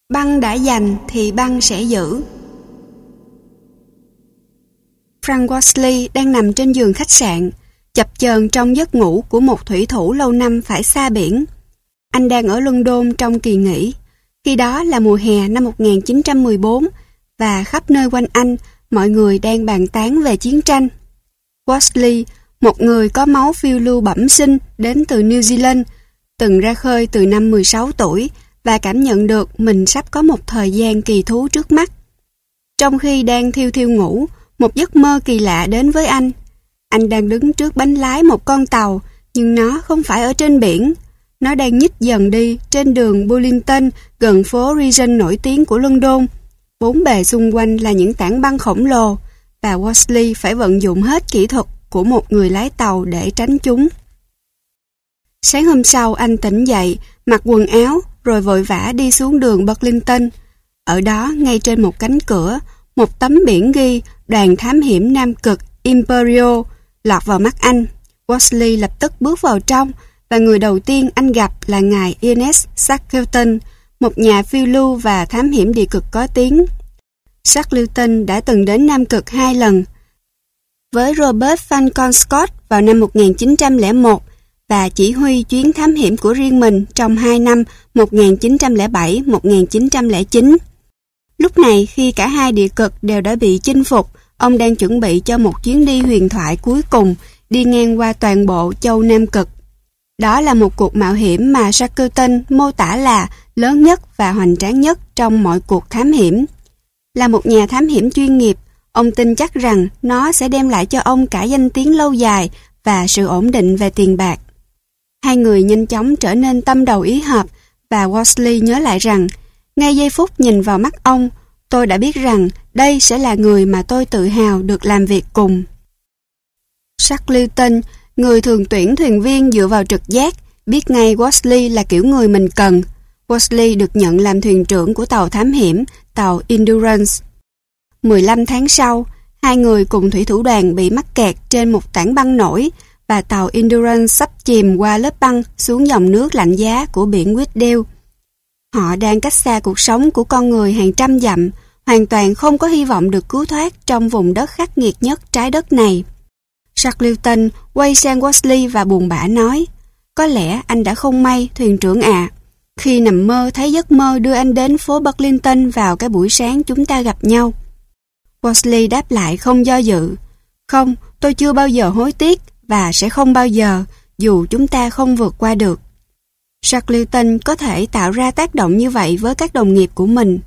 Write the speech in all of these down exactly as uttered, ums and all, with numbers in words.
Băng đã giành thì băng sẽ giữ. Frank Worsley đang nằm trên giường khách sạn, chập chờn trong giấc ngủ của một thủy thủ lâu năm phải xa biển. Anh đang ở London trong kỳ nghỉ. Khi đó là mùa hè năm một nghìn chín trăm mười bốn và khắp nơi quanh anh, mọi người đang bàn tán về chiến tranh. Worsley, một người có máu phiêu lưu bẩm sinh đến từ New Zealand, từng ra khơi từ năm mười sáu tuổi và cảm nhận được mình sắp có một thời gian kỳ thú trước mắt. Trong khi đang thiêu thiêu ngủ, một giấc mơ kỳ lạ đến với anh. Anh đang đứng trước bánh lái một con tàu, nhưng nó không phải ở trên biển. Nó đang nhích dần đi trên đường Bullington gần phố Regent nổi tiếng của London. Bốn bề xung quanh là những tảng băng khổng lồ và Worsley phải vận dụng hết kỹ thuật của một người lái tàu để tránh chúng. Sáng hôm sau anh tỉnh dậy, mặc quần áo rồi vội vã đi xuống đường Burlington. Ở đó, ngay trên một cánh cửa, một tấm biển ghi Đoàn Thám hiểm Nam Cực Imperial lọt vào mắt anh. Worsley lập tức bước vào trong và người đầu tiên anh gặp là ngài Ernest Shackleton, một nhà phiêu lưu và thám hiểm địa cực có tiếng. Shackleton đã từng đến Nam Cực hai lần với Robert Falcon Scott vào năm một nghìn chín trăm lẻ một và chỉ huy chuyến thám hiểm của riêng mình trong hai năm một nghìn chín trăm lẻ bảy đến một nghìn chín trăm lẻ chín. Lúc này, khi cả hai địa cực đều đã bị chinh phục, ông đang chuẩn bị cho một chuyến đi huyền thoại cuối cùng, đi ngang qua toàn bộ châu Nam Cực. Đó là một cuộc mạo hiểm mà Shackleton mô tả là lớn nhất và hoành tráng nhất trong mọi cuộc thám hiểm. Là một nhà thám hiểm chuyên nghiệp, ông tin chắc rằng nó sẽ đem lại cho ông cả danh tiếng lâu dài và sự ổn định về tiền bạc. Hai người nhanh chóng trở nên tâm đầu ý hợp và Worsley nhớ lại rằng ngay giây phút nhìn vào mắt ông, tôi đã biết rằng đây sẽ là người mà tôi tự hào được làm việc cùng. Shackleton, người thường tuyển thuyền viên dựa vào trực giác, biết ngay Worsley là kiểu người mình cần. Worsley được nhận làm thuyền trưởng của tàu thám hiểm, tàu Endurance. mười lăm tháng sau, hai người cùng thủy thủ đoàn bị mắc kẹt trên một tảng băng nổi và tàu Endurance sắp chìm qua lớp băng xuống dòng nước lạnh giá của biển Weddell. Họ đang cách xa cuộc sống của con người hàng trăm dặm, hoàn toàn không có hy vọng được cứu thoát trong vùng đất khắc nghiệt nhất trái đất này. Shackleton quay sang Worsley và buồn bã nói, có lẽ anh đã không may, thuyền trưởng ạ. Khi nằm mơ thấy giấc mơ đưa anh đến phố Burlington vào cái buổi sáng chúng ta gặp nhau. Worsley đáp lại không do dự, không, tôi chưa bao giờ hối tiếc và sẽ không bao giờ, dù chúng ta không vượt qua được. Shackleton có thể tạo ra tác động như vậy với các đồng nghiệp của mình.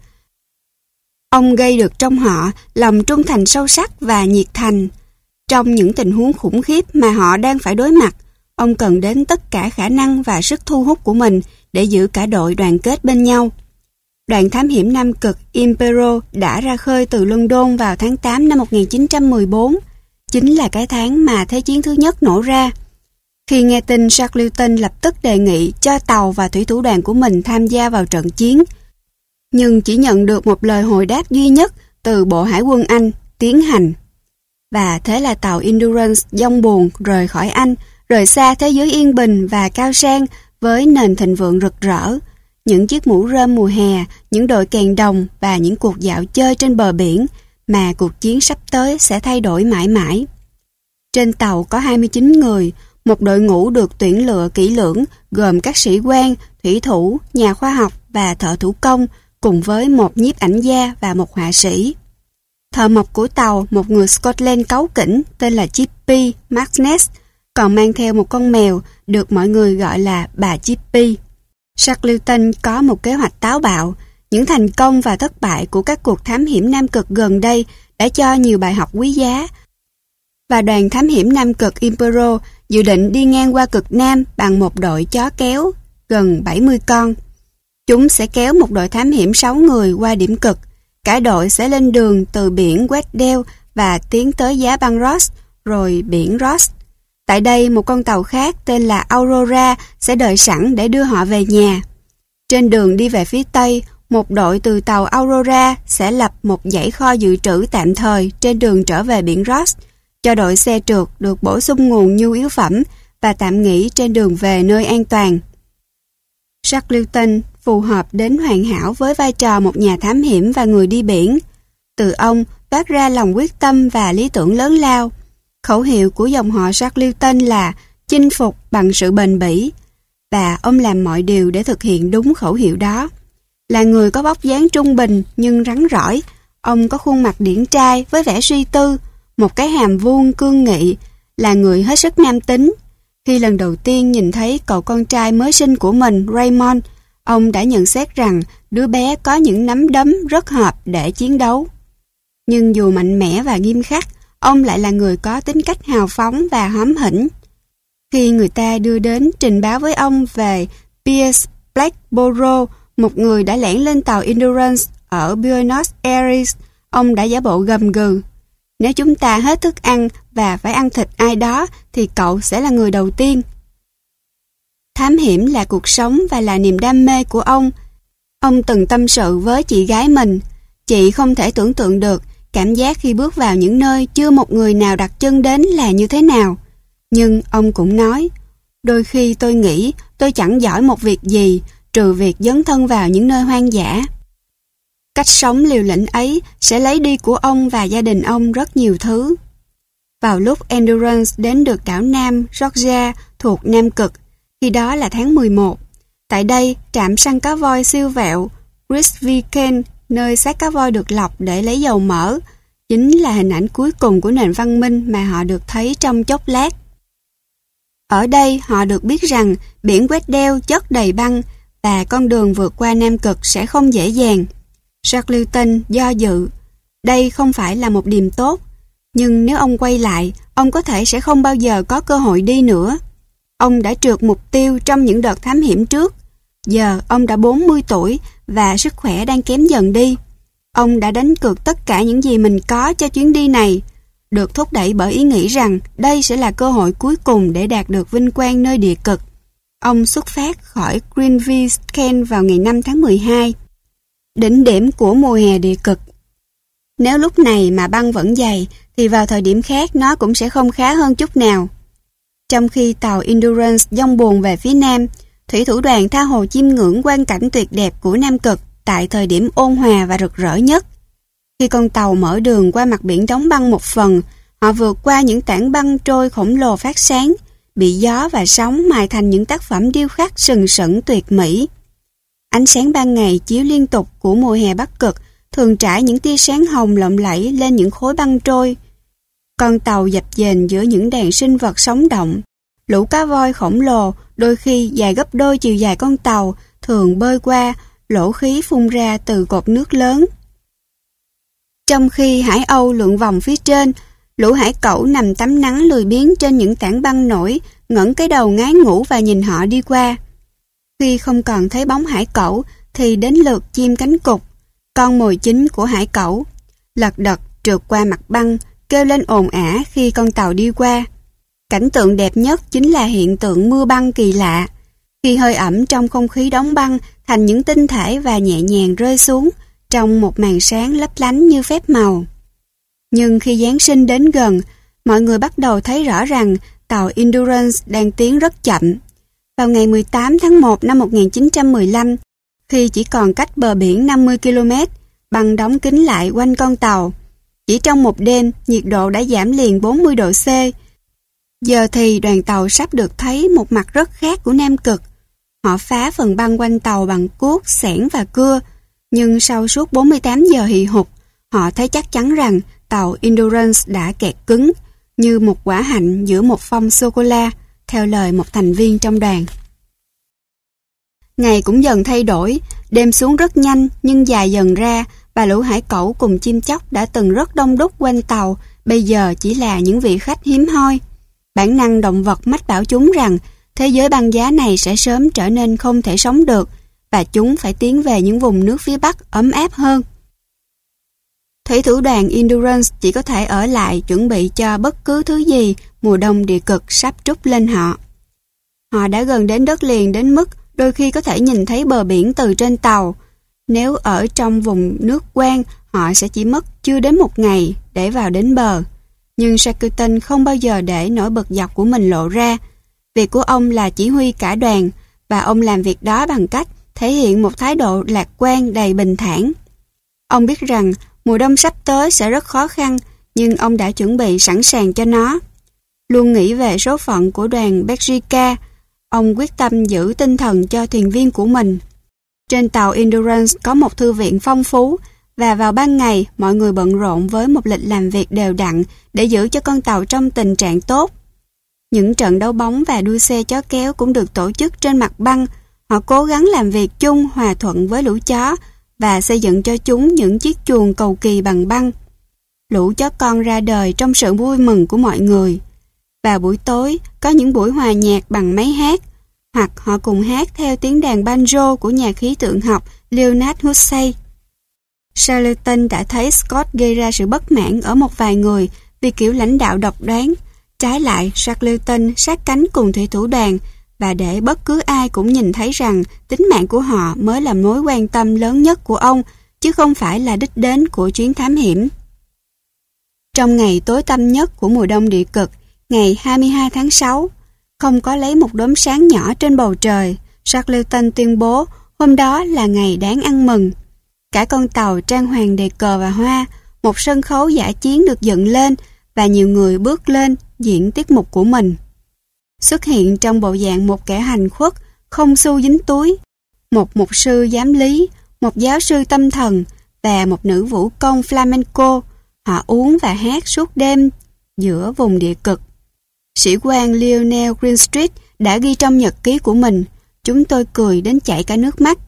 Ông gây được trong họ lòng trung thành sâu sắc và nhiệt thành. Trong những tình huống khủng khiếp mà họ đang phải đối mặt, ông cần đến tất cả khả năng và sức thu hút của mình để giữ cả đội đoàn kết bên nhau. Đoàn thám hiểm Nam Cực Imperial đã ra khơi từ London vào tháng tám năm một nghìn chín trăm mười bốn, chính là cái tháng mà Thế chiến thứ nhất nổ ra. Khi nghe tin, Shackleton lập tức đề nghị cho tàu và thủy thủ đoàn của mình tham gia vào trận chiến, nhưng chỉ nhận được một lời hồi đáp duy nhất từ Bộ Hải quân Anh, tiến hành. Và thế là tàu Endurance dông buồn rời khỏi Anh, rời xa thế giới yên bình và cao sang với nền thịnh vượng rực rỡ, những chiếc mũ rơm mùa hè, những đội kèn đồng và những cuộc dạo chơi trên bờ biển mà cuộc chiến sắp tới sẽ thay đổi mãi mãi. Trên tàu có hai mươi chín người, một đội ngũ được tuyển lựa kỹ lưỡng gồm các sĩ quan, thủy thủ, nhà khoa học và thợ thủ công, cùng với một nhiếp ảnh gia và một họa sĩ. Thợ mộc của tàu, một người Scotland cáu kỉnh tên là Chippy Magness, còn mang theo một con mèo được mọi người gọi là bà Chippy. Shackleton có một kế hoạch táo bạo. Những thành công và thất bại của các cuộc thám hiểm Nam Cực gần đây đã cho nhiều bài học quý giá, và đoàn thám hiểm Nam Cực Imperial dự định đi ngang qua cực Nam bằng một đội chó kéo gần bảy mươi con. Chúng sẽ kéo một đội thám hiểm sáu người qua điểm cực. Cả đội sẽ lên đường từ biển Weddell và tiến tới giá băng Ross, rồi biển Ross. Tại đây, một con tàu khác tên là Aurora sẽ đợi sẵn để đưa họ về nhà. Trên đường đi về phía Tây, một đội từ tàu Aurora sẽ lập một dãy kho dự trữ tạm thời trên đường trở về biển Ross, cho đội xe trượt được bổ sung nguồn nhu yếu phẩm và tạm nghỉ trên đường về nơi an toàn. Shackleton phù hợp đến hoàn hảo với vai trò một nhà thám hiểm và người đi biển. Từ ông toát ra lòng quyết tâm và lý tưởng lớn lao. Khẩu hiệu của dòng họ Shackleton là chinh phục bằng sự bền bỉ, và ông làm mọi điều để thực hiện đúng khẩu hiệu đó. Là người có vóc dáng trung bình nhưng rắn rỏi, ông có khuôn mặt điển trai với vẻ suy tư, một cái hàm vuông cương nghị, là người hết sức nam tính. Khi lần đầu tiên nhìn thấy cậu con trai mới sinh của mình, Raymond, ông đã nhận xét rằng đứa bé có những nắm đấm rất hợp để chiến đấu. Nhưng dù mạnh mẽ và nghiêm khắc, ông lại là người có tính cách hào phóng và hóm hỉnh. Khi người ta đưa đến trình báo với ông về Pierce Blackborough, một người đã lẻn lên tàu Endurance ở Buenos Aires, ông đã giả bộ gầm gừ. Nếu chúng ta hết thức ăn và phải ăn thịt ai đó, thì cậu sẽ là người đầu tiên. Thám hiểm là cuộc sống và là niềm đam mê của ông. Ông từng tâm sự với chị gái mình, chị không thể tưởng tượng được cảm giác khi bước vào những nơi chưa một người nào đặt chân đến là như thế nào. Nhưng ông cũng nói, đôi khi tôi nghĩ tôi chẳng giỏi một việc gì, trừ việc dấn thân vào những nơi hoang dã. Cách sống liều lĩnh ấy sẽ lấy đi của ông và gia đình ông rất nhiều thứ. Vào lúc Endurance đến được đảo Nam Georgia thuộc Nam Cực, khi đó là tháng mười một, tại đây trạm săn cá voi siêu vẹo Grisviken, nơi xác cá voi được lọc để lấy dầu mỡ, chính là hình ảnh cuối cùng của nền văn minh mà họ được thấy trong chốc lát. Ở đây họ được biết rằng biển quét đeo chất đầy băng và con đường vượt qua Nam Cực sẽ không dễ dàng. Shackleton do dự. Đây không phải là một điểm tốt, nhưng nếu ông quay lại, ông có thể sẽ không bao giờ có cơ hội đi nữa. Ông đã trượt mục tiêu trong những đợt thám hiểm trước. Giờ ông đã bốn mươi tuổi và sức khỏe đang kém dần đi. Ông đã đánh cược tất cả những gì mình có cho chuyến đi này, được thúc đẩy bởi ý nghĩ rằng đây sẽ là cơ hội cuối cùng để đạt được vinh quang nơi địa cực. Ông xuất phát khỏi Grisviken vào ngày năm tháng mười hai, đỉnh điểm của mùa hè địa cực. Nếu lúc này mà băng vẫn dày, thì vào thời điểm khác nó cũng sẽ không khá hơn chút nào. Trong khi tàu Endurance dông buồn về phía Nam, thủy thủ đoàn tha hồ chiêm ngưỡng quang cảnh tuyệt đẹp của Nam Cực tại thời điểm ôn hòa và rực rỡ nhất. Khi con tàu mở đường qua mặt biển đóng băng một phần, họ vượt qua những tảng băng trôi khổng lồ phát sáng, bị gió và sóng mài thành những tác phẩm điêu khắc sừng sững tuyệt mỹ. Ánh sáng ban ngày chiếu liên tục của mùa hè Bắc Cực thường trải những tia sáng hồng lộng lẫy lên những khối băng trôi. Con tàu dập dềnh giữa những đàn sinh vật sống động. Lũ cá voi khổng lồ, đôi khi dài gấp đôi chiều dài con tàu, thường bơi qua, lỗ khí phun ra từ cột nước lớn. Trong khi hải âu lượn vòng phía trên, lũ hải cẩu nằm tắm nắng lười biếng trên những tảng băng nổi, ngẩng cái đầu ngái ngủ và nhìn họ đi qua. Khi không còn thấy bóng hải cẩu, thì đến lượt chim cánh cụt, con mồi chính của hải cẩu, lật đật trượt qua mặt băng, kêu lên ồn ả khi con tàu đi qua. Cảnh tượng đẹp nhất chính là hiện tượng mưa băng kỳ lạ, khi hơi ẩm trong không khí đóng băng thành những tinh thể và nhẹ nhàng rơi xuống trong một màn sáng lấp lánh như phép màu. Nhưng khi Giáng sinh đến gần, mọi người bắt đầu thấy rõ rằng tàu Endurance đang tiến rất chậm. Vào ngày mười tám tháng một năm một nghìn chín trăm mười lăm, khi chỉ còn cách bờ biển năm mươi ki lô mét, băng đóng kín lại quanh con tàu. Chỉ trong một đêm, nhiệt độ đã giảm liền bốn mươi độ C. Giờ thì đoàn tàu sắp được thấy một mặt rất khác của Nam Cực. Họ phá phần băng quanh tàu bằng cuốc, xẻng và cưa. Nhưng sau suốt bốn mươi tám giờ hì hục, họ thấy chắc chắn rằng tàu Endurance đã kẹt cứng, như một quả hạnh giữa một phong sô-cô-la, theo lời một thành viên trong đoàn. Ngày cũng dần thay đổi, đêm xuống rất nhanh nhưng dài dần ra, và lũ hải cẩu cùng chim chóc đã từng rất đông đúc quanh tàu, bây giờ chỉ là những vị khách hiếm hoi. Bản năng động vật mách bảo chúng rằng thế giới băng giá này sẽ sớm trở nên không thể sống được, và chúng phải tiến về những vùng nước phía Bắc ấm áp hơn. Thủy thủ đoàn Endurance chỉ có thể ở lại chuẩn bị cho bất cứ thứ gì mùa đông địa cực sắp trút lên họ. Họ đã gần đến đất liền đến mức đôi khi có thể nhìn thấy bờ biển từ trên tàu. Nếu ở trong vùng nước quen, họ sẽ chỉ mất chưa đến một ngày để vào đến bờ. Nhưng Shackleton không bao giờ để nỗi bực dọc của mình lộ ra. Việc của ông là chỉ huy cả đoàn, và ông làm việc đó bằng cách thể hiện một thái độ lạc quan đầy bình thản. Ông biết rằng mùa đông sắp tới sẽ rất khó khăn, nhưng ông đã chuẩn bị sẵn sàng cho nó. Luôn nghĩ về số phận của đoàn Belgica, ông quyết tâm giữ tinh thần cho thuyền viên của mình. Trên tàu Endurance có một thư viện phong phú, và vào ban ngày mọi người bận rộn với một lịch làm việc đều đặn để giữ cho con tàu trong tình trạng tốt. Những trận đấu bóng và đua xe chó kéo cũng được tổ chức trên mặt băng. Họ cố gắng làm việc chung hòa thuận với lũ chó và xây dựng cho chúng những chiếc chuồng cầu kỳ bằng băng. Lũ chó con ra đời trong sự vui mừng của mọi người. Vào buổi tối, có những buổi hòa nhạc bằng máy hát, hoặc họ cùng hát theo tiếng đàn banjo của nhà khí tượng học Leonard Hussey. Shackleton đã thấy Scott gây ra sự bất mãn ở một vài người vì kiểu lãnh đạo độc đoán. Trái lại, Shackleton sát cánh cùng thủy thủ đoàn và để bất cứ ai cũng nhìn thấy rằng tính mạng của họ mới là mối quan tâm lớn nhất của ông, chứ không phải là đích đến của chuyến thám hiểm. Trong ngày tối tăm nhất của mùa đông địa cực, ngày hai mươi hai tháng sáu, không có lấy một đốm sáng nhỏ trên bầu trời, Shackleton tuyên bố hôm đó là ngày đáng ăn mừng. Cả con tàu trang hoàng đầy cờ và hoa, một sân khấu dã chiến được dựng lên và nhiều người bước lên diễn tiết mục của mình. Xuất hiện trong bộ dạng một kẻ hành khuất, không xu dính túi, một mục sư giám lý, một giáo sư tâm thần và một nữ vũ công flamenco. Họ uống và hát suốt đêm giữa vùng địa cực. Sĩ quan Lionel Greenstreet đã ghi trong nhật ký của mình, chúng tôi cười đến chảy cả nước mắt.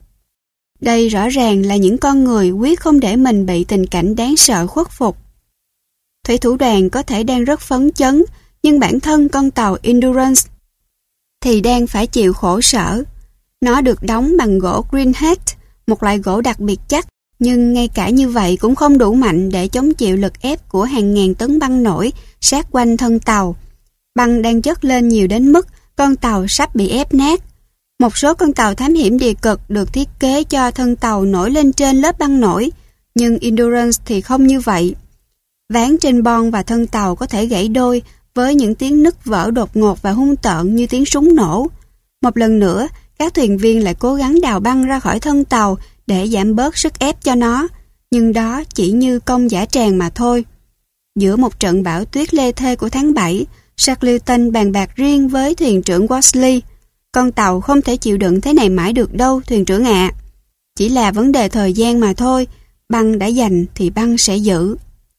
Đây rõ ràng là những con người quyết không để mình bị tình cảnh đáng sợ khuất phục. Thủy thủ đoàn có thể đang rất phấn chấn, nhưng bản thân con tàu Endurance thì đang phải chịu khổ sở. Nó được đóng bằng gỗ Greenhead, một loại gỗ đặc biệt chắc, nhưng ngay cả như vậy cũng không đủ mạnh để chống chịu lực ép của hàng ngàn tấn băng nổi sát quanh thân tàu. Băng đang chất lên nhiều đến mức con tàu sắp bị ép nát. Một số con tàu thám hiểm địa cực được thiết kế cho thân tàu nổi lên trên lớp băng nổi, nhưng Endurance thì không như vậy. Ván trên bon và thân tàu có thể gãy đôi với những tiếng nứt vỡ đột ngột và hung tợn như tiếng súng nổ. Một lần nữa, các thuyền viên lại cố gắng đào băng ra khỏi thân tàu để giảm bớt sức ép cho nó, nhưng đó chỉ như công dã tràng mà thôi. Giữa một trận bão tuyết lê thê của tháng bảy, Shackleton bàn bạc riêng với thuyền trưởng Worsley. Con tàu không thể chịu đựng thế này mãi được đâu, thuyền trưởng ạ. Chỉ là vấn đề thời gian mà thôi, băng đã dành thì băng sẽ giữ.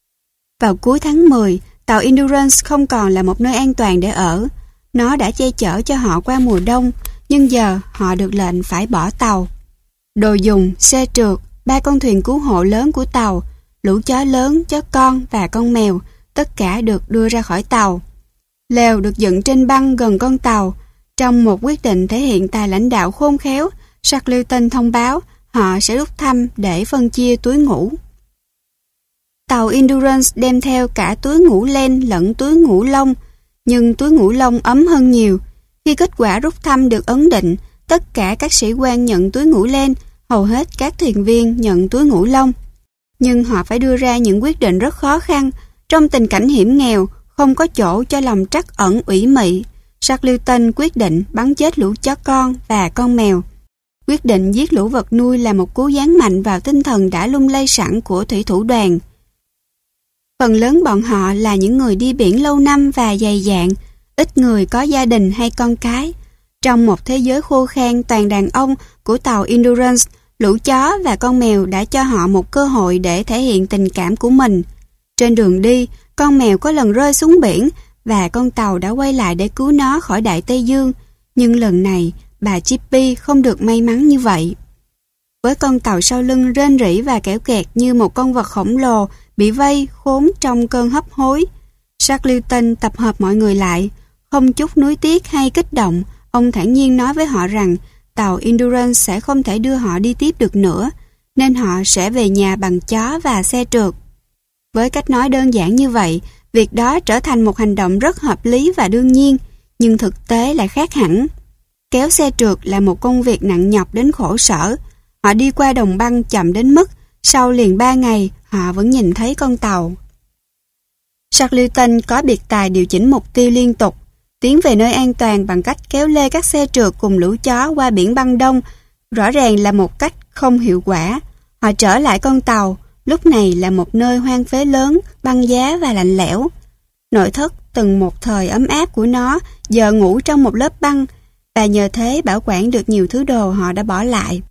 Vào cuối tháng mười, tàu Endurance không còn là một nơi an toàn để ở. Nó đã che chở cho họ qua mùa đông, nhưng giờ họ được lệnh phải bỏ tàu. Đồ dùng, xe trượt, ba con thuyền cứu hộ lớn của tàu, lũ chó lớn, chó con và con mèo, tất cả được đưa ra khỏi tàu. Lều được dựng trên băng gần con tàu. Trong một quyết định thể hiện tài lãnh đạo khôn khéo, Shackleton thông báo họ sẽ rút thăm để phân chia túi ngủ. Tàu Endurance đem theo cả túi ngủ len lẫn túi ngủ lông, nhưng túi ngủ lông ấm hơn nhiều. Khi kết quả rút thăm được ấn định, tất cả các sĩ quan nhận túi ngủ len, hầu hết các thuyền viên nhận túi ngủ lông. Nhưng họ phải đưa ra những quyết định rất khó khăn. Trong tình cảnh hiểm nghèo, không có chỗ cho lòng trắc ẩn ủy mị, Shackleton quyết định bắn chết lũ chó con và con mèo. Quyết định giết lũ vật nuôi là một cú giáng mạnh vào tinh thần đã lung lay sẵn của thủy thủ đoàn. Phần lớn bọn họ là những người đi biển lâu năm và dày dạn, ít người có gia đình hay con cái. Trong một thế giới khô khan toàn đàn ông của tàu Endurance, lũ chó và con mèo đã cho họ một cơ hội để thể hiện tình cảm của mình. Trên đường đi, con mèo có lần rơi xuống biển và con tàu đã quay lại để cứu nó khỏi Đại Tây Dương. Nhưng lần này, bà Chippy không được may mắn như vậy. Với con tàu sau lưng rên rỉ và kẽo kẹt như một con vật khổng lồ bị vây khốn trong cơn hấp hối, Shackleton tập hợp mọi người lại. Không chút nuối tiếc hay kích động, ông thản nhiên nói với họ rằng tàu Endurance sẽ không thể đưa họ đi tiếp được nữa, nên họ sẽ về nhà bằng chó và xe trượt. Với cách nói đơn giản như vậy, việc đó trở thành một hành động rất hợp lý và đương nhiên, nhưng thực tế lại khác hẳn. Kéo xe trượt là một công việc nặng nhọc đến khổ sở. Họ đi qua đồng băng chậm đến mức sau liền ba ngày họ vẫn nhìn thấy con tàu. Shackleton có biệt tài điều chỉnh mục tiêu liên tục, tiến về nơi an toàn bằng cách kéo lê các xe trượt cùng lũ chó qua biển băng đông Rõ ràng là một cách không hiệu quả. Họ trở lại con tàu, lúc này là một nơi hoang phế lớn, băng giá và lạnh lẽo. Nội thất từng một thời ấm áp của nó giờ ngủ trong một lớp băng, và nhờ thế bảo quản được nhiều thứ đồ họ đã bỏ lại.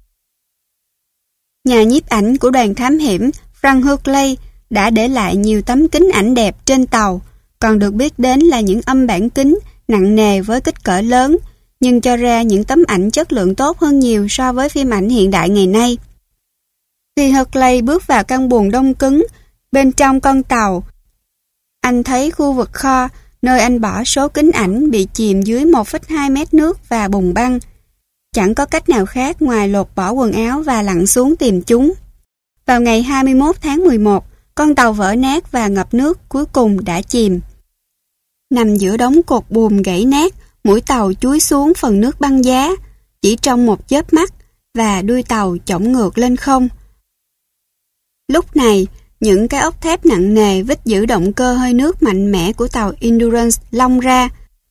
Nhà nhiếp ảnh của đoàn thám hiểm Frank Hurley đã để lại nhiều tấm kính ảnh đẹp trên tàu, còn được biết đến là những âm bản kính nặng nề với kích cỡ lớn, nhưng cho ra những tấm ảnh chất lượng tốt hơn nhiều so với phim ảnh hiện đại ngày nay. Khi Hurley bước vào căn buồng đông cứng bên trong con tàu, anh thấy khu vực kho nơi anh bỏ số kính ảnh bị chìm dưới một phẩy hai mét nước và bùn băng. Chẳng có cách nào khác ngoài lột bỏ quần áo và lặn xuống tìm chúng. Vào ngày hai mươi mốt tháng mười một, con tàu vỡ nát và ngập nước cuối cùng đã chìm. Nằm giữa đống cột buồm gãy nát, mũi tàu chúi xuống phần nước băng giá, chỉ trong một chớp mắt, và đuôi tàu chổng ngược lên không. Lúc này, những cái ốc thép nặng nề vít giữ động cơ hơi nước mạnh mẽ của tàu Endurance lông ra.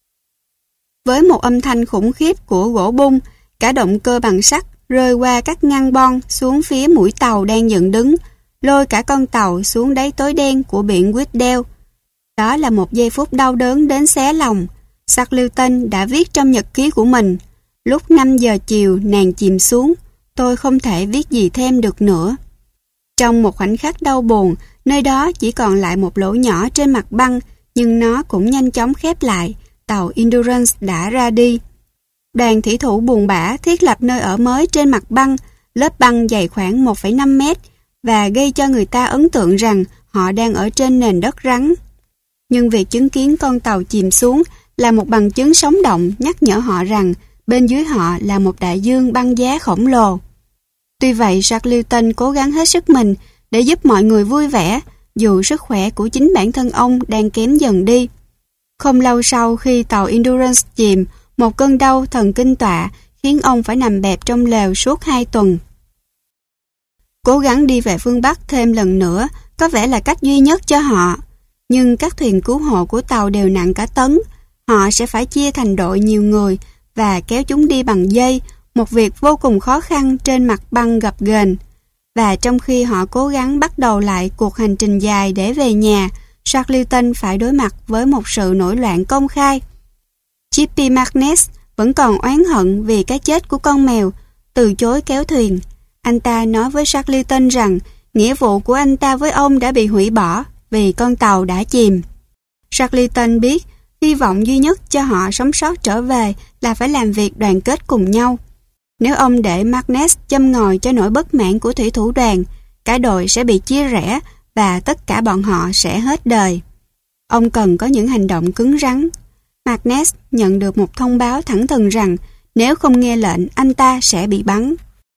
Với một âm thanh khủng khiếp của gỗ bung, cả động cơ bằng sắt rơi qua các ngăn bon xuống phía mũi tàu đang dựng đứng, lôi cả con tàu xuống đáy tối đen của biển Weddell. Đó là một giây phút đau đớn đến xé lòng. Shackleton đã viết trong nhật ký của mình: lúc năm giờ chiều nàng chìm xuống, tôi không thể viết gì thêm được nữa. Trong một khoảnh khắc đau buồn, nơi đó chỉ còn lại một lỗ nhỏ trên mặt băng, nhưng nó cũng nhanh chóng khép lại. Tàu Endurance đã ra đi. Đoàn thủy thủ buồn bã thiết lập nơi ở mới trên mặt băng, lớp băng dày khoảng một phẩy năm mét, và gây cho người ta ấn tượng rằng họ đang ở trên nền đất rắn. Nhưng việc chứng kiến con tàu chìm xuống là một bằng chứng sống động nhắc nhở họ rằng bên dưới họ là một đại dương băng giá khổng lồ. Tuy vậy, Shackleton cố gắng hết sức mình để giúp mọi người vui vẻ, dù sức khỏe của chính bản thân ông đang kém dần đi. Không lâu sau khi tàu Endurance chìm, một cơn đau thần kinh tọa khiến ông phải nằm bẹp trong lều suốt hai tuần. Cố gắng đi về phương Bắc thêm lần nữa có vẻ là cách duy nhất cho họ. Nhưng các thuyền cứu hộ của tàu đều nặng cả tấn. Họ sẽ phải chia thành đội nhiều người và kéo chúng đi bằng dây, một việc vô cùng khó khăn trên mặt băng gập ghềnh. Và trong khi họ cố gắng bắt đầu lại cuộc hành trình dài để về nhà, Shackleton phải đối mặt với một sự nổi loạn công khai. Chippy Magness vẫn còn oán hận vì cái chết của con mèo, từ chối kéo thuyền. Anh ta nói với Shackleton rằng nghĩa vụ của anh ta với ông đã bị hủy bỏ vì con tàu đã chìm. Shackleton biết hy vọng duy nhất cho họ sống sót trở về là phải làm việc đoàn kết cùng nhau. Nếu ông để Magness châm ngòi cho nỗi bất mãn của thủy thủ đoàn, cả đội sẽ bị chia rẽ và tất cả bọn họ sẽ hết đời. Ông cần có những hành động cứng rắn. Magness nhận được một thông báo thẳng thừng rằng nếu không nghe lệnh, anh ta sẽ bị bắn.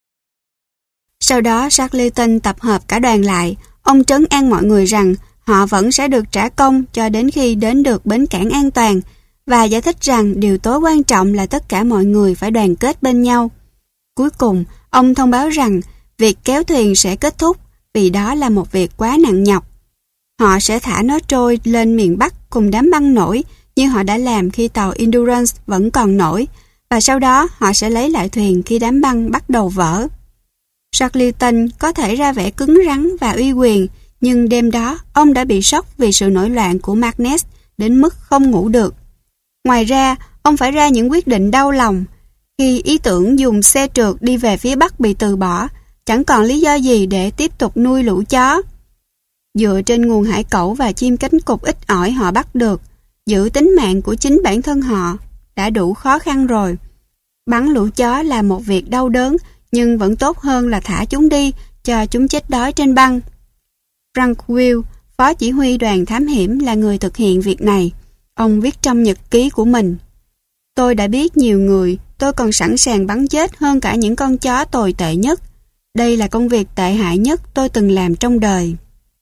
Sau đó, Shackleton tập hợp cả đoàn lại. Ông trấn an mọi người rằng họ vẫn sẽ được trả công cho đến khi đến được bến cảng an toàn, và giải thích rằng điều tối quan trọng là tất cả mọi người phải đoàn kết bên nhau. Cuối cùng, ông thông báo rằng việc kéo thuyền sẽ kết thúc vì đó là một việc quá nặng nhọc. Họ sẽ thả nó trôi lên miền Bắc cùng đám băng nổi như họ đã làm khi tàu Endurance vẫn còn nổi, và sau đó họ sẽ lấy lại thuyền khi đám băng bắt đầu vỡ. Shackleton có thể ra vẻ cứng rắn và uy quyền, nhưng đêm đó ông đã bị sốc vì sự nổi loạn của Magness đến mức không ngủ được. Ngoài ra, ông phải ra những quyết định đau lòng. Khi ý tưởng dùng xe trượt đi về phía Bắc bị từ bỏ, chẳng còn lý do gì để tiếp tục nuôi lũ chó. Dựa trên nguồn hải cẩu và chim cánh cụt ít ỏi họ bắt được, giữ tính mạng của chính bản thân họ đã đủ khó khăn rồi. Bắn lũ chó là một việc đau đớn, nhưng vẫn tốt hơn là thả chúng đi cho chúng chết đói trên băng. Frank Will, phó chỉ huy đoàn thám hiểm, là người thực hiện việc này. Ông viết trong nhật ký của mình: tôi đã biết nhiều người tôi còn sẵn sàng bắn chết hơn cả những con chó tồi tệ nhất. Đây là công việc tệ hại nhất tôi từng làm trong đời.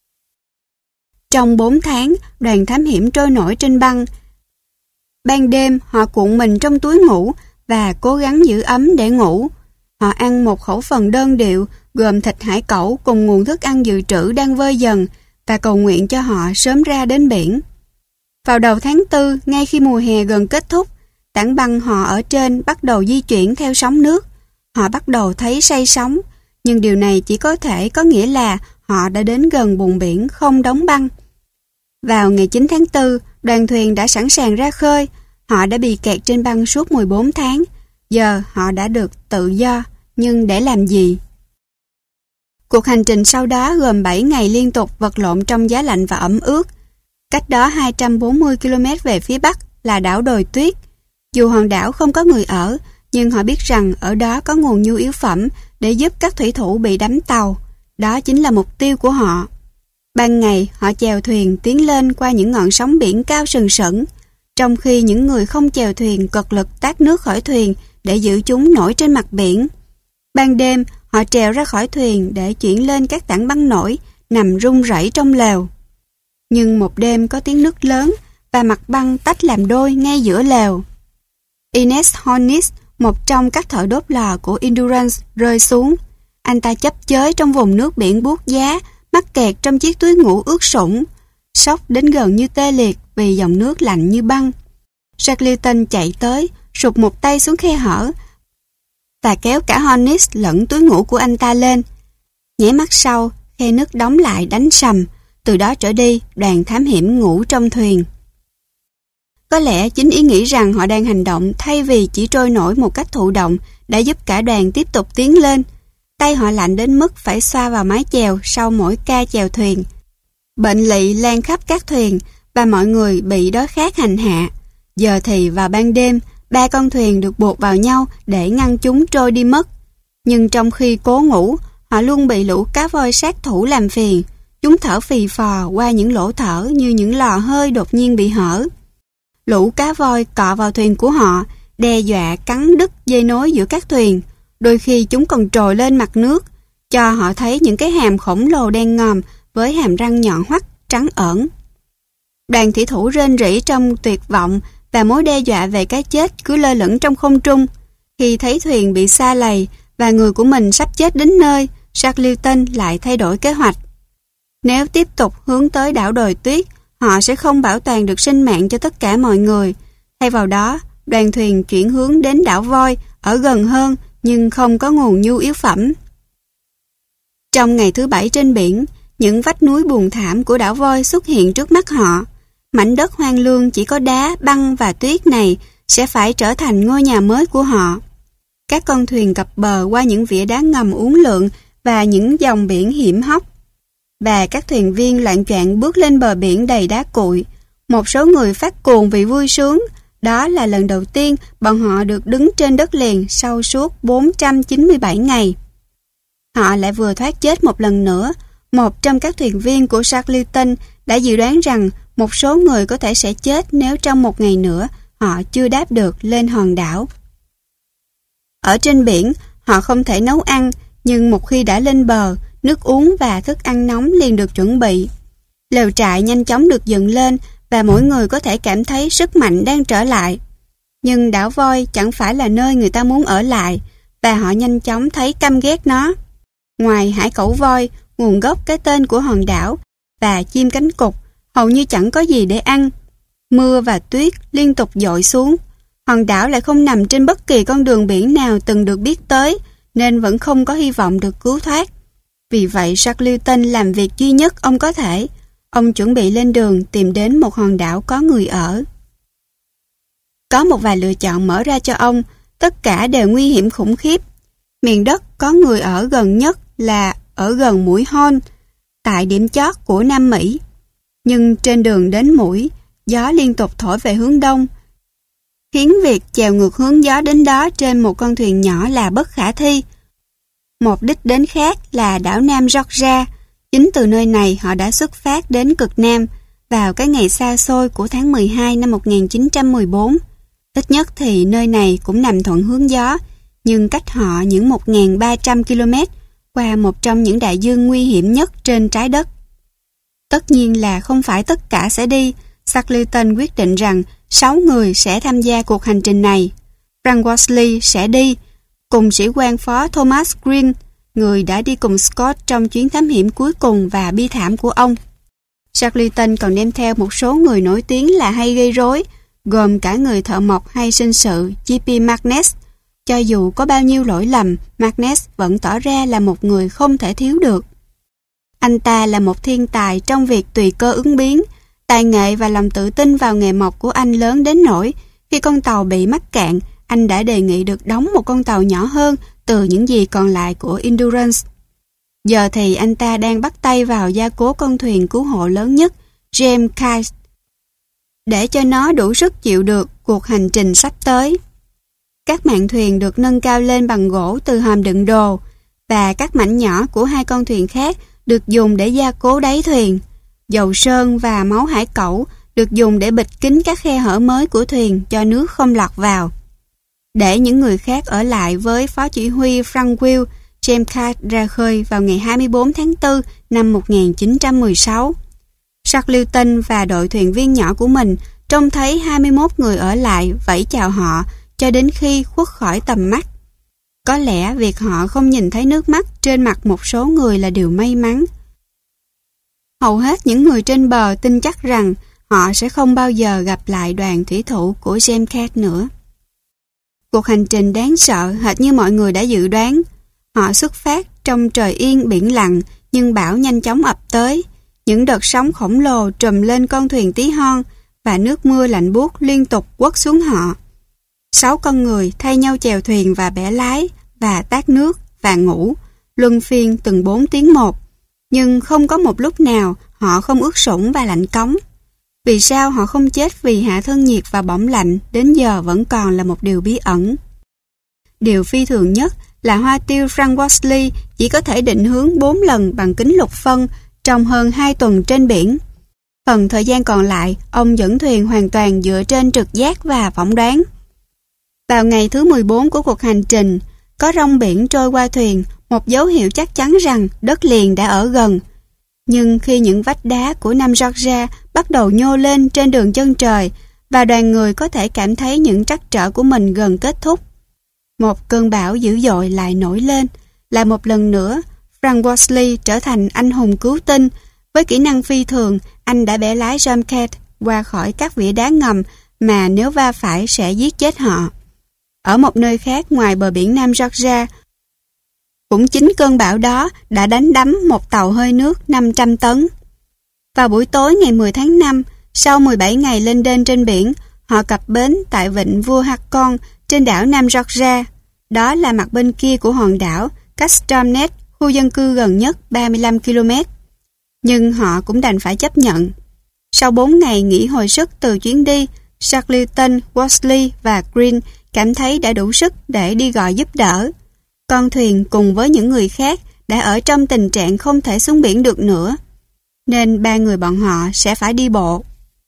Trong bốn tháng, đoàn thám hiểm trôi nổi trên băng. Ban đêm, họ cuộn mình trong túi ngủ và cố gắng giữ ấm để ngủ. Họ ăn một khẩu phần đơn điệu gồm thịt hải cẩu cùng nguồn thức ăn dự trữ đang vơi dần và cầu nguyện cho họ sớm ra đến biển. Vào đầu tháng tư, ngay khi mùa hè gần kết thúc, tảng băng họ ở trên bắt đầu di chuyển theo sóng nước. Họ bắt đầu thấy say sóng, nhưng điều này chỉ có thể có nghĩa là họ đã đến gần vùng biển không đóng băng. Vào ngày chín tháng tư, đoàn thuyền đã sẵn sàng ra khơi. Họ đã bị kẹt trên băng suốt mười bốn tháng. Giờ họ đã được tự do, nhưng để làm gì? Cuộc hành trình sau đó gồm bảy ngày liên tục vật lộn trong giá lạnh và ẩm ướt. Cách đó hai trăm bốn mươi ki lô mét về phía bắc là đảo Đồi Tuyết. Dù hòn đảo không có người ở, nhưng họ biết rằng ở đó có nguồn nhu yếu phẩm để giúp các thủy thủ bị đắm tàu. Đó chính là mục tiêu của họ. Ban ngày, họ chèo thuyền tiến lên qua những ngọn sóng biển cao sừng sững, trong khi những người không chèo thuyền cật lực tát nước khỏi thuyền để giữ chúng nổi trên mặt biển. Ban đêm, họ trèo ra khỏi thuyền để chuyển lên các tảng băng nổi nằm rung rẩy trong lều. Nhưng một đêm có tiếng nước lớn và mặt băng tách làm đôi ngay giữa lều. Ines Hornis, một trong các thợ đốt lò của Endurance, rơi xuống. Anh ta chấp chới trong vùng nước biển buốt giá, mắc kẹt trong chiếc túi ngủ ướt sũng, sốc đến gần như tê liệt vì dòng nước lạnh như băng. Shackleton chạy tới, sụt một tay xuống khe hở và kéo cả Hornis lẫn túi ngủ của anh ta lên. Nháy mắt sau, khe nước đóng lại đánh sầm. Từ đó trở đi, đoàn thám hiểm ngủ trong thuyền. Có lẽ chính ý nghĩ rằng họ đang hành động thay vì chỉ trôi nổi một cách thụ động đã giúp cả đoàn tiếp tục tiến lên. Tay họ lạnh đến mức phải xoa vào mái chèo sau mỗi ca chèo thuyền. Bệnh lỵ lan khắp các thuyền và mọi người bị đói khát hành hạ. Giờ thì vào ban đêm, ba con thuyền được buộc vào nhau để ngăn chúng trôi đi mất. Nhưng trong khi cố ngủ, họ luôn bị lũ cá voi sát thủ làm phiền. Chúng thở phì phò qua những lỗ thở như những lò hơi đột nhiên bị hở. Lũ cá voi cọ vào thuyền của họ, đe dọa cắn đứt dây nối giữa các thuyền. Đôi khi chúng còn trồi lên mặt nước, cho họ thấy những cái hàm khổng lồ đen ngòm với hàm răng nhọn hoắt, trắng ẩn. Đoàn thủy thủ rên rỉ trong tuyệt vọng và mối đe dọa về cái chết cứ lơ lửng trong không trung. Khi thấy thuyền bị sa lầy và người của mình sắp chết đến nơi, Shackleton lại thay đổi kế hoạch. Nếu tiếp tục hướng tới đảo Đồi Tuyết, họ sẽ không bảo toàn được sinh mạng cho tất cả mọi người. Thay vào đó, đoàn thuyền chuyển hướng đến đảo Voi ở gần hơn nhưng không có nguồn nhu yếu phẩm. Trong ngày thứ bảy trên biển, những vách núi buồn thảm của đảo Voi xuất hiện trước mắt họ. Mảnh đất hoang lương chỉ có đá, băng và tuyết này sẽ phải trở thành ngôi nhà mới của họ. Các con thuyền cập bờ qua những vỉa đá ngầm uốn lượn và những dòng biển hiểm hóc. Và các thuyền viên loạng choạng bước lên bờ biển đầy đá cuội. Một số người phát cuồng vì vui sướng. Đó là lần đầu tiên bọn họ được đứng trên đất liền sau suốt bốn trăm chín mươi bảy ngày. Họ lại vừa thoát chết một lần nữa. Một trong các thuyền viên của Shackleton đã dự đoán rằng một số người có thể sẽ chết nếu trong một ngày nữa họ chưa đáp được lên hòn đảo. Ở trên biển, họ không thể nấu ăn, nhưng một khi đã lên bờ, nước uống và thức ăn nóng liền được chuẩn bị. Lều trại nhanh chóng được dựng lên và mỗi người có thể cảm thấy sức mạnh đang trở lại. Nhưng đảo Voi chẳng phải là nơi người ta muốn ở lại và họ nhanh chóng thấy căm ghét nó. Ngoài hải cẩu voi, nguồn gốc cái tên của hòn đảo, và chim cánh cụt, hầu như chẳng có gì để ăn. Mưa và tuyết liên tục dội xuống. Hòn đảo lại không nằm trên bất kỳ con đường biển nào từng được biết tới, nên vẫn không có hy vọng được cứu thoát. Vì vậy Shackleton làm việc duy nhất ông có thể. Ông chuẩn bị lên đường tìm đến một hòn đảo có người ở. Có một vài lựa chọn mở ra cho ông, tất cả đều nguy hiểm khủng khiếp. Miền đất có người ở gần nhất là ở gần mũi Horn, tại điểm chót của Nam Mỹ. Nhưng trên đường đến mũi, gió liên tục thổi về hướng đông, khiến việc chèo ngược hướng gió đến đó trên một con thuyền nhỏ là bất khả thi. Một đích đến khác là đảo Nam Georgia. Chính từ nơi này họ đã xuất phát đến cực Nam vào cái ngày xa xôi của tháng mười hai năm một nghìn chín trăm mười bốn. Ít nhất thì nơi này cũng nằm thuận hướng gió, nhưng cách họ những một nghìn ba trăm ki lô mét qua một trong những đại dương nguy hiểm nhất trên trái đất. Tất nhiên là không phải tất cả sẽ đi. Shackleton quyết định rằng sáu người sẽ tham gia cuộc hành trình này. Frank Worsley sẽ đi, cùng sĩ quan phó Thomas Green, người đã đi cùng Scott trong chuyến thám hiểm cuối cùng và bi thảm của ông. Shackleton còn đem theo một số người nổi tiếng là hay gây rối, gồm cả người thợ mộc hay sinh sự J P Magness, Cho dù có bao nhiêu lỗi lầm, Magnus vẫn tỏ ra là một người không thể thiếu được. Anh ta là một thiên tài trong việc tùy cơ ứng biến. Tài nghệ và lòng tự tin vào nghề mộc của anh lớn đến nỗi khi con tàu bị mắc cạn, anh đã đề nghị được đóng một con tàu nhỏ hơn từ những gì còn lại của Endurance. Giờ thì anh ta đang bắt tay vào gia cố con thuyền cứu hộ lớn nhất, James Caird, để cho nó đủ sức chịu được cuộc hành trình sắp tới. Các mạn thuyền được nâng cao lên bằng gỗ từ hòm đựng đồ, và các mảnh nhỏ của hai con thuyền khác được dùng để gia cố đáy thuyền. Dầu sơn và máu hải cẩu được dùng để bịt kín các khe hở mới của thuyền cho nước không lọt vào. Để những người khác ở lại với phó chỉ huy Frank Will, James Caird ra khơi vào ngày hai mươi bốn tháng tư năm một nghìn chín trăm mười sáu. Shackleton và đội thuyền viên nhỏ của mình trông thấy hai mươi mốt người ở lại vẫy chào họ cho đến khi khuất khỏi tầm mắt. Có lẽ việc họ không nhìn thấy nước mắt trên mặt một số người là điều may mắn. Hầu hết những người trên bờ tin chắc rằng họ sẽ không bao giờ gặp lại đoàn thủy thủ của James Caird nữa. Cuộc hành trình đáng sợ hệt như mọi người đã dự đoán. Họ xuất phát trong trời yên biển lặng, nhưng bão nhanh chóng ập tới. Những đợt sóng khổng lồ trùm lên con thuyền tí hon và nước mưa lạnh buốt liên tục quất xuống họ. Sáu con người thay nhau chèo thuyền và bẻ lái và tát nước và ngủ, luân phiên từng bốn tiếng một. Nhưng không có một lúc nào họ không ướt sũng và lạnh cống. Vì sao họ không chết vì hạ thân nhiệt và bỏng lạnh đến giờ vẫn còn là một điều bí ẩn. Điều phi thường nhất là hoa tiêu Frank Worsley chỉ có thể định hướng bốn lần bằng kính lục phân trong hơn hai tuần trên biển. Phần thời gian còn lại, ông dẫn thuyền hoàn toàn dựa trên trực giác và phỏng đoán. Vào ngày thứ mười bốn của cuộc hành trình, có rong biển trôi qua thuyền, một dấu hiệu chắc chắn rằng đất liền đã ở gần. Nhưng khi những vách đá của Nam Georgia bắt đầu nhô lên trên đường chân trời và đoàn người có thể cảm thấy những trắc trở của mình gần kết thúc, một cơn bão dữ dội lại nổi lên. Lại một lần nữa, Frank Worsley trở thành anh hùng cứu tinh. Với kỹ năng phi thường, anh đã bẻ lái James Caird qua khỏi các vỉa đá ngầm mà nếu va phải sẽ giết chết họ. Ở một nơi khác ngoài bờ biển Nam Georgia, cũng chính cơn bão đó đã đánh đắm một tàu hơi nước năm trăm tấn. Vào buổi tối ngày mười tháng năm, sau mười bảy ngày lênh đênh trên biển, họ cập bến tại vịnh Vua Hakon trên đảo Nam Georgia. Đó là mặt bên kia của hòn đảo, cách Stromness, khu dân cư gần nhất, ba mươi lăm ki lô mét. Nhưng họ cũng đành phải chấp nhận. Sau bốn ngày nghỉ hồi sức từ chuyến đi, Shackleton, Worsley và Green cảm thấy đã đủ sức để đi gọi giúp đỡ. Con thuyền cùng với những người khác đã ở trong tình trạng không thể xuống biển được nữa, nên ba người bọn họ sẽ phải đi bộ.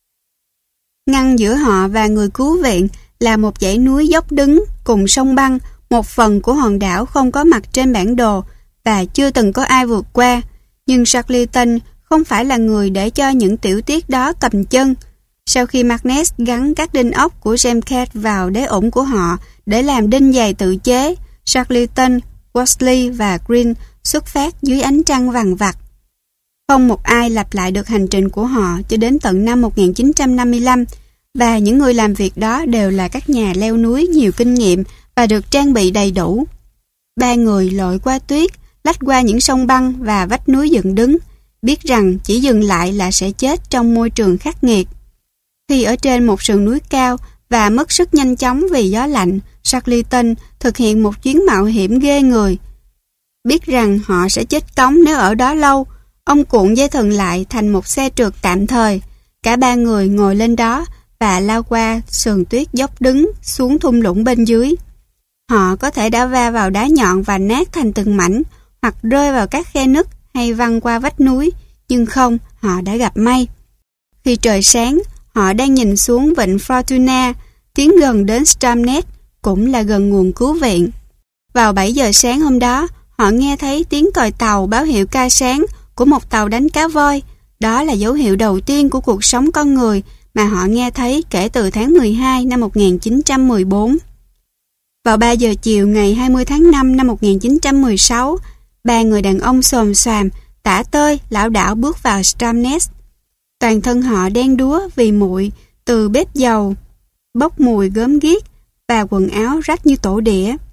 Ngăn giữa họ và người cứu viện là một dãy núi dốc đứng cùng sông băng, một phần của hòn đảo không có mặt trên bản đồ và chưa từng có ai vượt qua. Nhưng Shackleton không phải là người để cho những tiểu tiết đó cầm chân. Sau khi Magnus gắn các đinh ốc của James Caird vào đế ủng của họ để làm đinh giày tự chế, Shackleton, Worsley và Green xuất phát dưới ánh trăng vằng vặc. Không một ai lặp lại được hành trình của họ cho đến tận năm một nghìn chín trăm năm mươi lăm, và những người làm việc đó đều là các nhà leo núi nhiều kinh nghiệm và được trang bị đầy đủ. Ba người lội qua tuyết, lách qua những sông băng và vách núi dựng đứng, biết rằng chỉ dừng lại là sẽ chết trong môi trường khắc nghiệt. Khi ở trên một sườn núi cao và mất sức nhanh chóng vì gió lạnh, Shackleton thực hiện một chuyến mạo hiểm ghê người. Biết rằng họ sẽ chết cóng nếu ở đó lâu, ông cuộn dây thừng lại thành một xe trượt tạm thời. Cả ba người ngồi lên đó và lao qua sườn tuyết dốc đứng xuống thung lũng bên dưới. Họ có thể đã va vào đá nhọn và nát thành từng mảnh, hoặc rơi vào các khe nứt hay văng qua vách núi, nhưng không, họ đã gặp may. Khi trời sáng, họ đang nhìn xuống vịnh Fortuna, tiến gần đến Stromness, cũng là gần nguồn cứu viện. Vào bảy giờ sáng hôm đó, họ nghe thấy tiếng còi tàu báo hiệu ca sáng của một tàu đánh cá voi. Đó là dấu hiệu đầu tiên của cuộc sống con người mà họ nghe thấy kể từ tháng mười hai năm một nghìn chín trăm mười bốn. Vào ba giờ chiều ngày hai mươi tháng năm năm một nghìn chín trăm mười sáu, ba người đàn ông xồm xoàm, tả tơi, lảo đảo bước vào Stromness. Toàn thân họ đen đúa vì muội từ bếp dầu, bốc mùi gớm ghiếc và quần áo rách như tổ đĩa.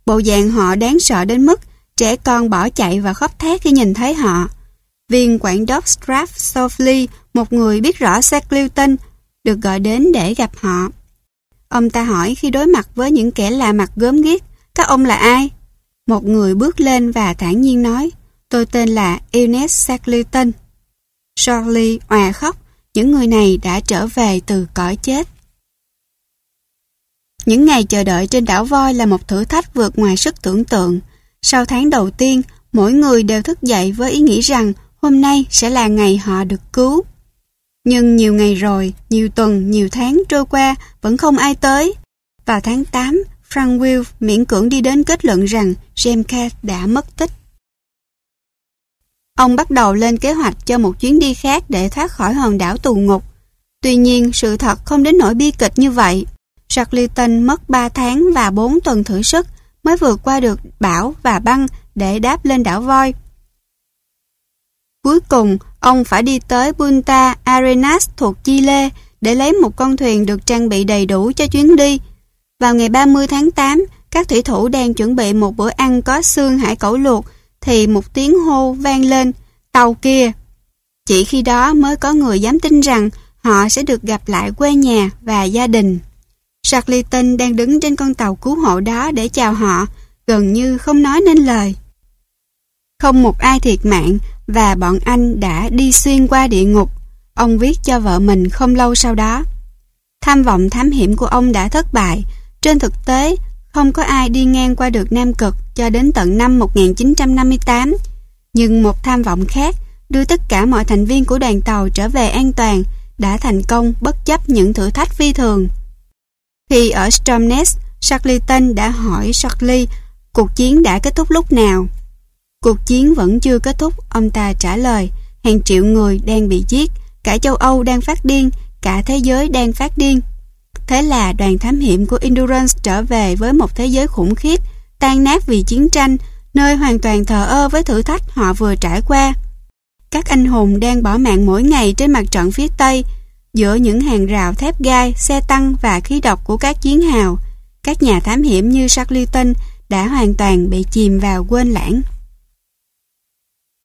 Bộ dạng họ đáng sợ đến mức trẻ con bỏ chạy và khóc thét khi nhìn thấy họ. Viên quản đốc Straff Softly, một người biết rõ Shackleton, được gọi đến để gặp họ. Ông ta hỏi khi đối mặt với những kẻ lạ mặt gớm ghiếc, các ông là ai? Một người bước lên và thản nhiên nói, tôi tên là Ernest Shackleton. Charlie òa khóc, những người này đã trở về từ cõi chết. Những ngày chờ đợi trên đảo voi là một thử thách vượt ngoài sức tưởng tượng. Sau tháng đầu tiên, mỗi người đều thức dậy với ý nghĩ rằng hôm nay sẽ là ngày họ được cứu. Nhưng nhiều ngày rồi, nhiều tuần, nhiều tháng trôi qua vẫn không ai tới. Vào tháng tám, Frank Will miễn cưỡng đi đến kết luận rằng James Caird đã mất tích. Ông bắt đầu lên kế hoạch cho một chuyến đi khác để thoát khỏi hòn đảo tù ngục. Tuy nhiên, sự thật không đến nỗi bi kịch như vậy. Shackleton mất ba tháng và bốn tuần thử sức mới vượt qua được bão và băng để đáp lên đảo voi. Cuối cùng, ông phải đi tới Punta Arenas thuộc Chile để lấy một con thuyền được trang bị đầy đủ cho chuyến đi. Vào ngày ba mươi tháng tám, các thủy thủ đang chuẩn bị một bữa ăn có xương hải cẩu luộc thì một tiếng hô vang lên, tàu kia. Chỉ khi đó mới có người dám tin rằng họ sẽ được gặp lại quê nhà và gia đình. Shackleton đang đứng trên con tàu cứu hộ đó để chào họ, gần như không nói nên lời. Không một ai thiệt mạng và bọn anh đã đi xuyên qua địa ngục, ông viết cho vợ mình không lâu sau đó. Tham vọng thám hiểm của ông đã thất bại. Trên thực tế, không có ai đi ngang qua được Nam Cực cho đến tận năm một nghìn chín trăm năm mươi tám. Nhưng một tham vọng khác, đưa tất cả mọi thành viên của đoàn tàu trở về an toàn, đã thành công bất chấp những thử thách phi thường. Khi ở Stromness, Shackleton đã hỏi Charlie cuộc chiến đã kết thúc lúc nào. Cuộc chiến vẫn chưa kết thúc, ông ta trả lời. Hàng triệu người đang bị giết, cả châu Âu đang phát điên, cả thế giới đang phát điên. Thế là đoàn thám hiểm của Endurance trở về với một thế giới khủng khiếp, tan nát vì chiến tranh, nơi hoàn toàn thờ ơ với thử thách họ vừa trải qua. Các anh hùng đang bỏ mạng mỗi ngày trên mặt trận phía Tây, giữa những hàng rào thép gai, xe tăng và khí độc của các chiến hào. Các nhà thám hiểm như Shackleton đã hoàn toàn bị chìm vào quên lãng.